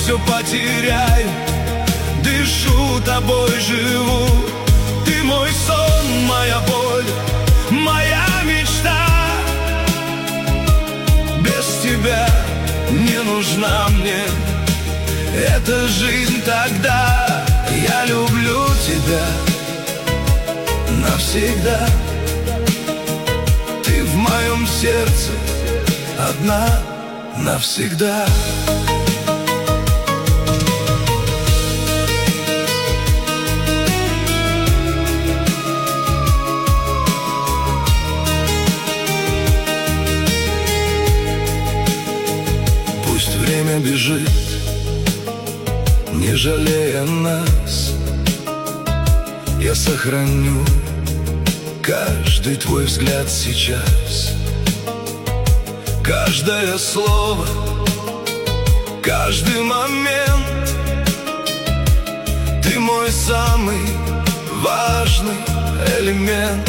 все потеряю. Дышу тобой, живу. Ты мой сон, моя боль, моя мечта. Без тебя не нужна мне эта жизнь тогда. Я люблю тебя навсегда. Ты в моем сердце одна навсегда. Пусть время бежит, не жалея нас. Я сохраню каждый твой взгляд сейчас. Каждое слово, каждый момент. Ты мой самый важный элемент.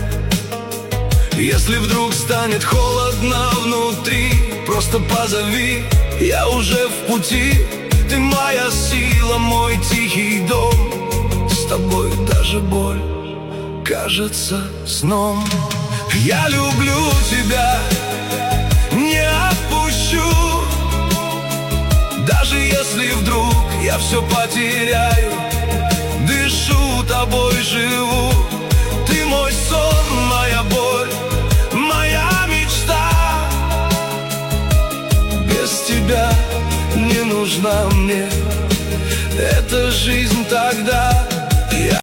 Если вдруг станет холодно внутри, просто позови, я уже в пути. Ты моя сила, мой тихий дом. С тобой даже боль кажется сном. Я люблю тебя, не отпущу. Даже если вдруг я все потеряю. Дышу тобой, живу. Ты мой сон, моя боль, моя мечта. Без тебя не нужна